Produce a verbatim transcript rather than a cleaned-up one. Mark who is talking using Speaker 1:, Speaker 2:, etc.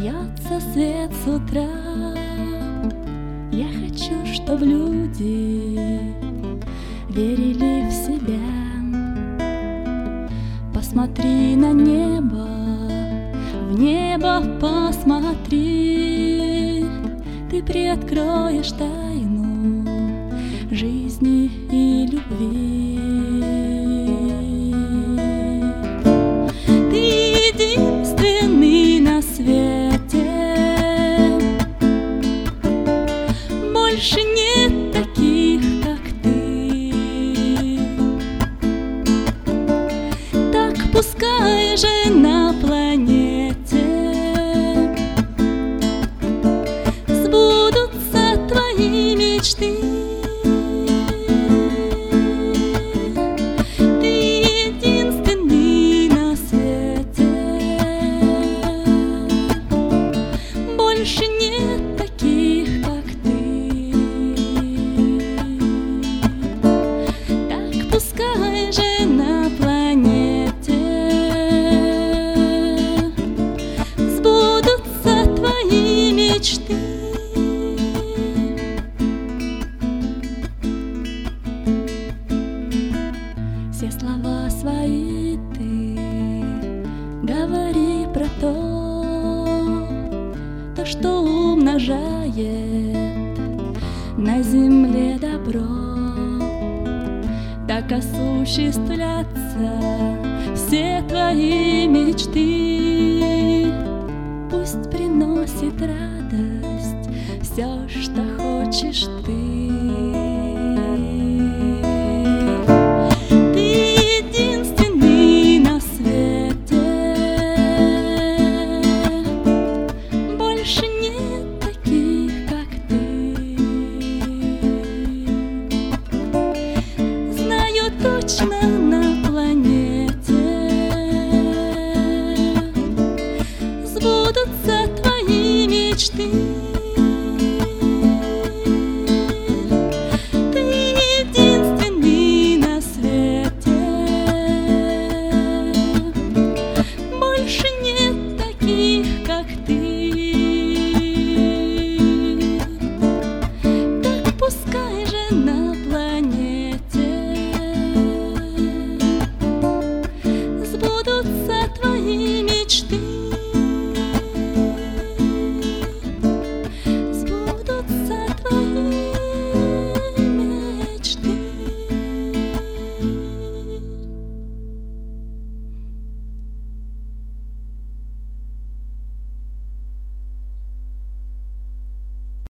Speaker 1: Льется свет с утра. Я хочу, чтоб люди верили в себя. Посмотри на небо, в небо посмотри. Ты приоткроешь тайну жизни и любви. Ты единственный на свете, больше нет таких, как ты. Так пускай же на планете сбудутся твои мечты. Ты единственный на свете, больше нет таких, как ты. Так пускай же на планете сбудутся твои мечты. Все слова свои ты говори про то, то, что умножает на земле добро. Так осуществлятся все твои мечты. Пусть приносит радость все, что хочешь ты. Точно на планете сбудутся